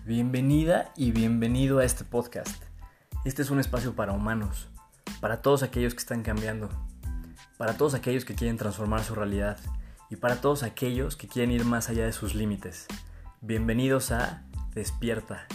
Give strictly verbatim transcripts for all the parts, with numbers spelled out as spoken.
Bienvenida y bienvenido a este podcast. Este es un espacio para humanos, para todos aquellos que están cambiando, para todos aquellos que quieren transformar su realidad y para todos aquellos que quieren ir más allá de sus límites. Bienvenidos a Despierta.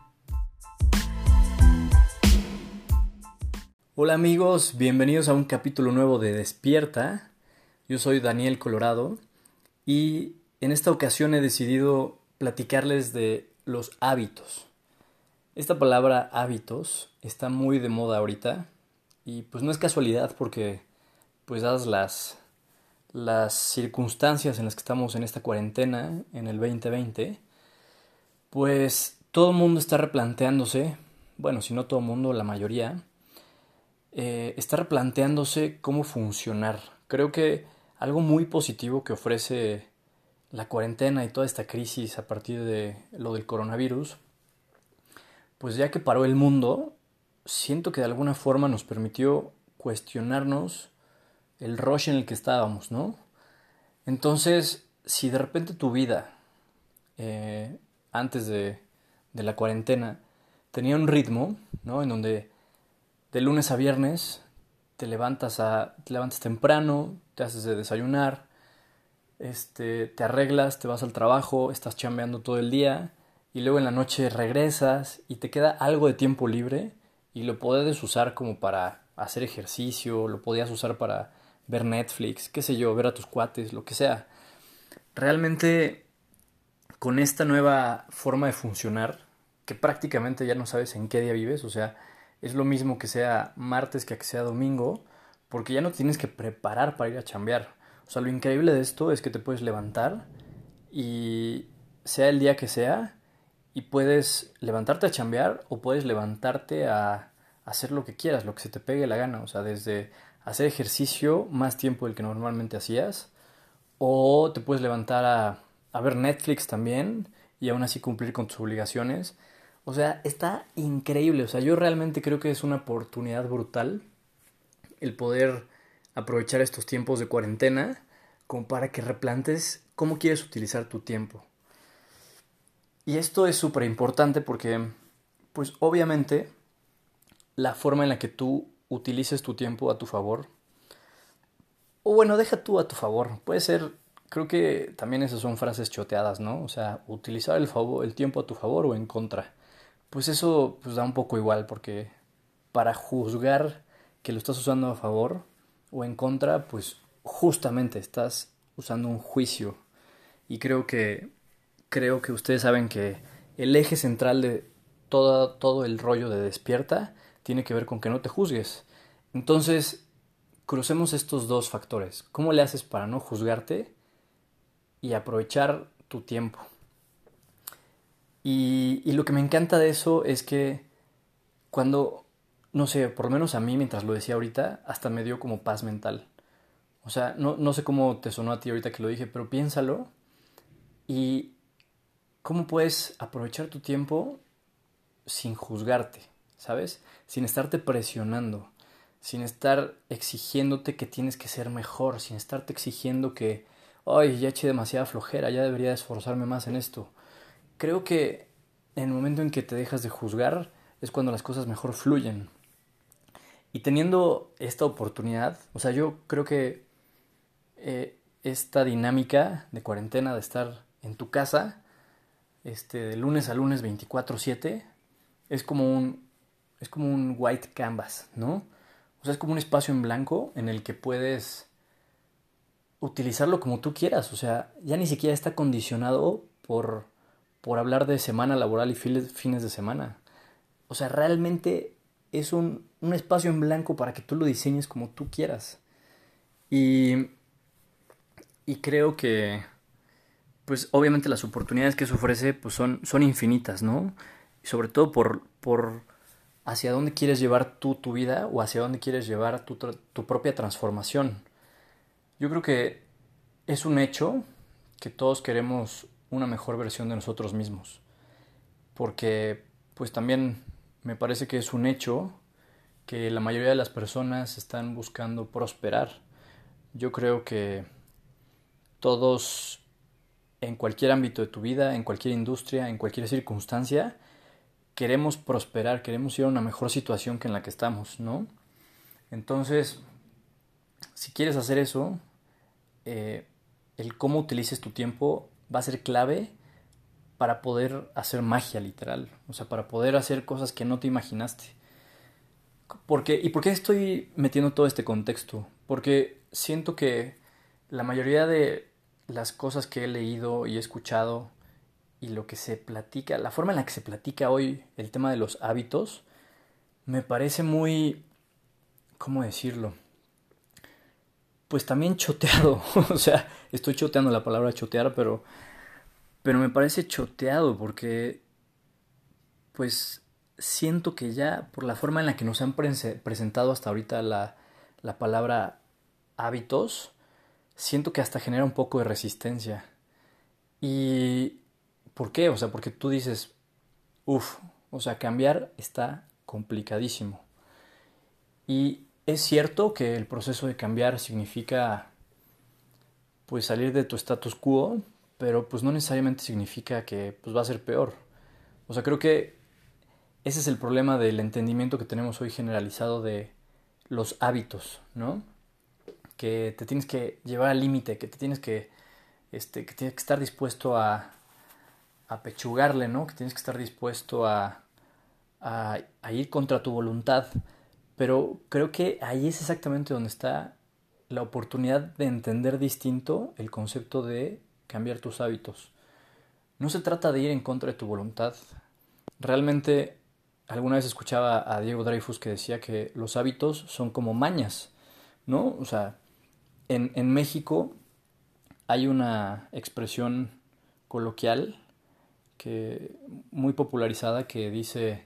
Hola amigos, bienvenidos a un capítulo nuevo de Despierta. Yo soy Daniel Colorado y en esta ocasión he decidido platicarles de los hábitos. Esta palabra hábitos está muy de moda ahorita y pues no es casualidad porque pues dadas las, las circunstancias en las que estamos en esta cuarentena en el veinte veinte, pues todo el mundo está replanteándose, bueno, si no todo el mundo, la mayoría, eh, está replanteándose cómo funcionar. Creo que algo muy positivo que ofrece la cuarentena y toda esta crisis a partir de lo del coronavirus, pues ya que paró el mundo, siento que de alguna forma nos permitió cuestionarnos el rush en el que estábamos, ¿no? Entonces, si de repente tu vida, eh, antes de, de la cuarentena, tenía un ritmo, ¿no? En donde de lunes a viernes te levantas, a, te levantas temprano, te haces de desayunar, Este, te arreglas, te vas al trabajo, estás chambeando todo el día y luego en la noche regresas y te queda algo de tiempo libre y lo puedes usar como para hacer ejercicio, lo podías usar para ver Netflix, qué sé yo, ver a tus cuates, lo que sea. Realmente con esta nueva forma de funcionar, que prácticamente ya no sabes en qué día vives, o sea, es lo mismo que sea martes que que sea domingo, porque ya no tienes que preparar para ir a chambear. O sea, lo increíble de esto es que te puedes levantar y sea el día que sea, y puedes levantarte a chambear o puedes levantarte a hacer lo que quieras, lo que se te pegue la gana. O sea, desde hacer ejercicio más tiempo del que normalmente hacías, o te puedes levantar a, a ver Netflix también y aún así cumplir con tus obligaciones. O sea, está increíble. O sea, yo realmente creo que es una oportunidad brutal el poder aprovechar estos tiempos de cuarentena como para que replantes cómo quieres utilizar tu tiempo. Y esto es súper importante porque, pues obviamente, la forma en la que tú utilices tu tiempo a tu favor, o bueno, deja tú a tu favor, puede ser, creo que también esas son frases choteadas, ¿no? O sea, utilizar el, favor, el tiempo a tu favor o en contra. Pues eso pues da un poco igual porque para juzgar que lo estás usando a favor o en contra, pues justamente estás usando un juicio. Y creo que creo que ustedes saben que el eje central de todo, todo el rollo de Despierta tiene que ver con que no te juzgues. Entonces, crucemos estos dos factores. ¿Cómo le haces para no juzgarte y aprovechar tu tiempo? Y, y lo que me encanta de eso es que cuando, no sé, por lo menos a mí mientras lo decía ahorita, hasta me dio como paz mental. O sea, no, no sé cómo te sonó a ti ahorita que lo dije, pero piénsalo y cómo puedes aprovechar tu tiempo sin juzgarte, ¿sabes? Sin estarte presionando, sin estar exigiéndote que tienes que ser mejor, sin estarte exigiendo que, ay, ya eché demasiada flojera, ya debería esforzarme más en esto. Creo que en el momento en que te dejas de juzgar es cuando las cosas mejor fluyen. Y teniendo esta oportunidad, o sea, yo creo que eh, esta dinámica de cuarentena, de estar en tu casa, este, de lunes a lunes veinticuatro siete, es como un, es como un white canvas, ¿no? O sea, es como un espacio en blanco en el que puedes utilizarlo como tú quieras. O sea, ya ni siquiera está condicionado por, por hablar de semana laboral y fines, fines de semana. O sea, realmente es un, un espacio en blanco para que tú lo diseñes como tú quieras. Y, y creo que, pues obviamente las oportunidades que se ofrece pues son, son infinitas, ¿no? Y sobre todo por, por hacia dónde quieres llevar tú tu vida o hacia dónde quieres llevar tu, tu propia transformación. Yo creo que es un hecho que todos queremos una mejor versión de nosotros mismos. Porque pues también me parece que es un hecho que la mayoría de las personas están buscando prosperar. Yo creo que todos en cualquier ámbito de tu vida, en cualquier industria, en cualquier circunstancia, queremos prosperar, queremos ir a una mejor situación que en la que estamos, ¿no? Entonces, si quieres hacer eso, eh, el cómo utilices tu tiempo va a ser clave para poder hacer magia literal, o sea, para poder hacer cosas que no te imaginaste. Porque, ¿y por qué estoy metiendo todo este contexto? Porque siento que la mayoría de las cosas que he leído y he escuchado y lo que se platica, la forma en la que se platica hoy el tema de los hábitos, me parece muy, ¿cómo decirlo? Pues también choteado. O sea, estoy choteando la palabra chotear, pero, pero me parece choteado porque, pues, siento que ya por la forma en la que nos han prese- presentado hasta ahorita la, la palabra hábitos, siento que hasta genera un poco de resistencia. ¿Y por qué? O sea, porque tú dices, uff, o sea, cambiar está complicadísimo. Y es cierto que el proceso de cambiar significa pues salir de tu status quo, pero pues no necesariamente significa que pues va a ser peor. O sea, creo que ese es el problema del entendimiento que tenemos hoy generalizado de los hábitos, ¿no? Que te tienes que llevar al límite, que te tienes que, este, que tienes que estar dispuesto a, a pechugarle, ¿no? Que tienes que estar dispuesto a, a, a ir contra tu voluntad. Pero creo que ahí es exactamente donde está la oportunidad de entender distinto el concepto de cambiar tus hábitos. No se trata de ir en contra de tu voluntad. Realmente, alguna vez escuchaba a Diego Dreyfus que decía que los hábitos son como mañas, ¿no? O sea, en, en México hay una expresión coloquial que muy popularizada que dice,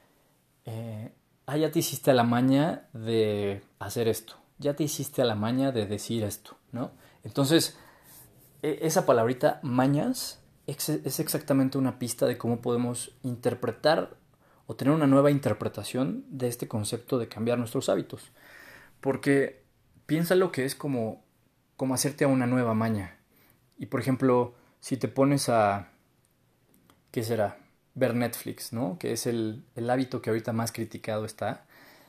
eh, ah, ya te hiciste a la maña de hacer esto, ya te hiciste a la maña de decir esto, ¿no? Entonces, e- esa palabrita mañas ex- es exactamente una pista de cómo podemos interpretar o tener una nueva interpretación de este concepto de cambiar nuestros hábitos. Porque piensa lo que es como, como hacerte a una nueva maña. Y por ejemplo, si te pones a, ¿qué será? Ver Netflix, ¿no? Que es el, el hábito que ahorita más criticado está.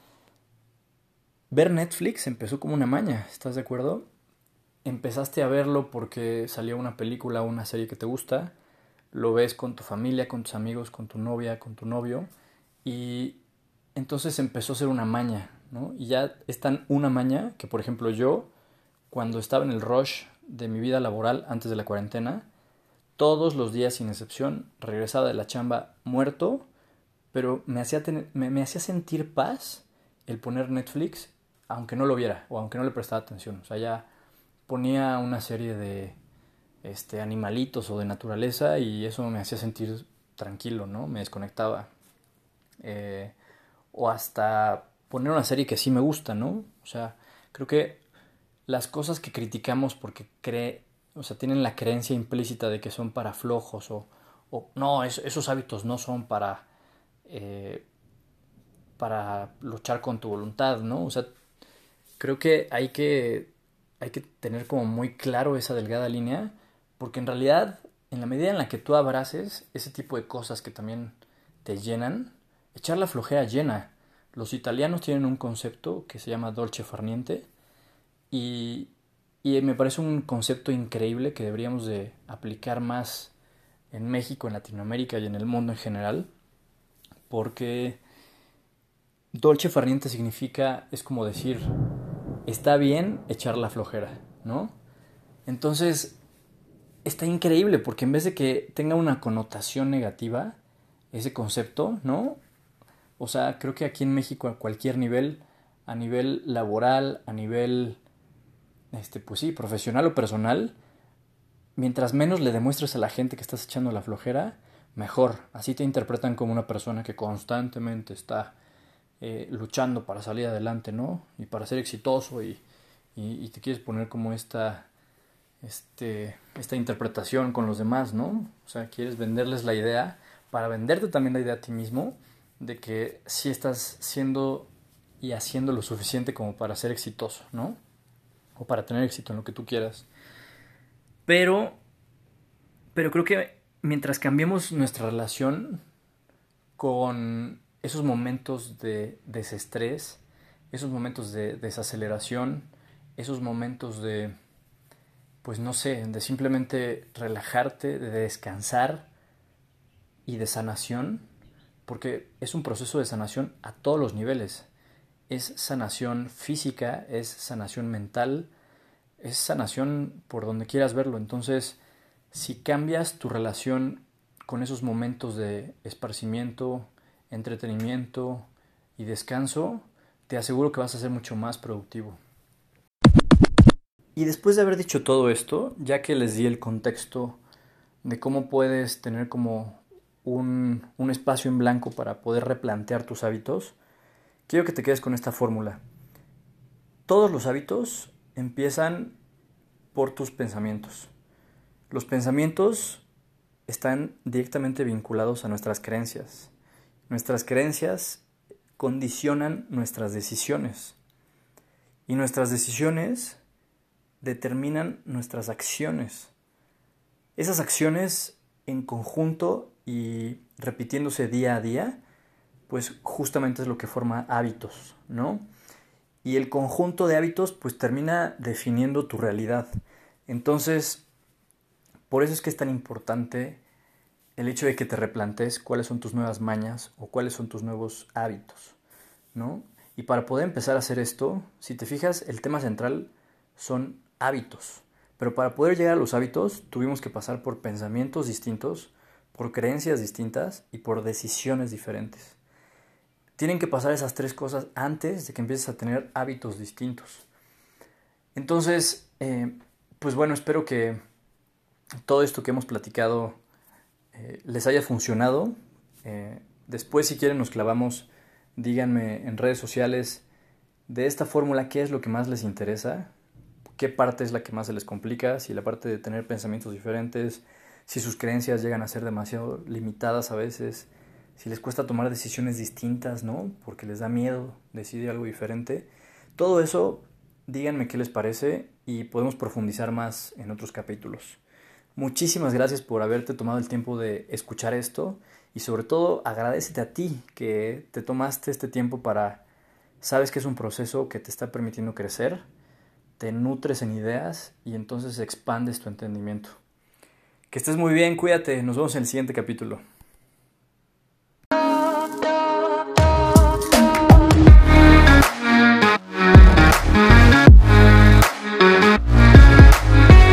Ver Netflix empezó como una maña, ¿estás de acuerdo? Empezaste a verlo porque salió una película o una serie que te gusta, lo ves con tu familia, con tus amigos, con tu novia, con tu novio, y entonces empezó a ser una maña, ¿no? Y ya es tan una maña que, por ejemplo, yo, cuando estaba en el rush de mi vida laboral antes de la cuarentena, todos los días sin excepción regresaba de la chamba muerto, pero me hacía, tener- me, me hacía sentir paz el poner Netflix, aunque no lo viera o aunque no le prestaba atención. O sea, ya ponía una serie de este, animalitos o de naturaleza y eso me hacía sentir tranquilo, ¿no? Me desconectaba. Eh, o hasta poner una serie que sí me gusta, ¿no? O sea, creo que las cosas que criticamos porque cree, o sea, tienen la creencia implícita de que son para flojos o, o no, es- esos hábitos no son para, eh, para luchar con tu voluntad, ¿no? O sea, creo que hay que, hay que tener como muy claro esa delgada línea, porque en realidad, en la medida en la que tú abraces ese tipo de cosas que también te llenan, echar la flojera llena. Los italianos tienen un concepto que se llama dolce far niente y, y me parece un concepto increíble que deberíamos de aplicar más en México, en Latinoamérica y en el mundo en general, porque dolce far niente significa, es como decir, está bien echar la flojera, ¿no? Entonces, está increíble porque en vez de que tenga una connotación negativa, ese concepto, ¿no? O sea, creo que aquí en México a cualquier nivel, a nivel laboral, a nivel, este, pues sí, profesional o personal, mientras menos le demuestres a la gente que estás echando la flojera, mejor. Así te interpretan como una persona que constantemente está eh, luchando para salir adelante, ¿no? Y para ser exitoso y, y, y te quieres poner como esta, este, esta interpretación con los demás, ¿no? O sea, quieres venderles la idea para venderte también la idea a ti mismo de que sí estás siendo y haciendo lo suficiente como para ser exitoso, ¿no? O para tener éxito en lo que tú quieras. Pero Pero creo que mientras cambiemos nuestra relación con esos momentos de desestrés, esos momentos de desaceleración, esos momentos de, pues no sé, de simplemente relajarte, de descansar y de sanación, porque es un proceso de sanación a todos los niveles. Es sanación física, es sanación mental, es sanación por donde quieras verlo. Entonces, si cambias tu relación con esos momentos de esparcimiento, entretenimiento y descanso, te aseguro que vas a ser mucho más productivo. Y después de haber dicho todo esto, ya que les di el contexto de cómo puedes tener como un, un espacio en blanco para poder replantear tus hábitos, quiero que te quedes con esta fórmula. Todos los hábitos empiezan por tus pensamientos. Los pensamientos están directamente vinculados a nuestras creencias. Nuestras creencias condicionan nuestras decisiones. Y nuestras decisiones determinan nuestras acciones. Esas acciones en conjunto y repitiéndose día a día, pues justamente es lo que forma hábitos, ¿no? Y el conjunto de hábitos pues termina definiendo tu realidad. Entonces, por eso es que es tan importante el hecho de que te replantees cuáles son tus nuevas mañas o cuáles son tus nuevos hábitos, ¿no? Y para poder empezar a hacer esto, si te fijas, el tema central son hábitos. Pero para poder llegar a los hábitos, tuvimos que pasar por pensamientos distintos, por creencias distintas y por decisiones diferentes. Tienen que pasar esas tres cosas antes de que empieces a tener hábitos distintos. Entonces, eh, pues bueno, espero que todo esto que hemos platicado eh, les haya funcionado. Eh, después, si quieren, nos clavamos, díganme en redes sociales de esta fórmula qué es lo que más les interesa, qué parte es la que más se les complica, si la parte de tener pensamientos diferentes, si sus creencias llegan a ser demasiado limitadas a veces, si les cuesta tomar decisiones distintas, ¿no? Porque les da miedo decidir algo diferente. Todo eso, díganme qué les parece y podemos profundizar más en otros capítulos. Muchísimas gracias por haberte tomado el tiempo de escuchar esto y sobre todo agradécete a ti que te tomaste este tiempo para, sabes que es un proceso que te está permitiendo crecer, te nutres en ideas y entonces expandes tu entendimiento. Que estés muy bien, cuídate, nos vemos en el siguiente capítulo.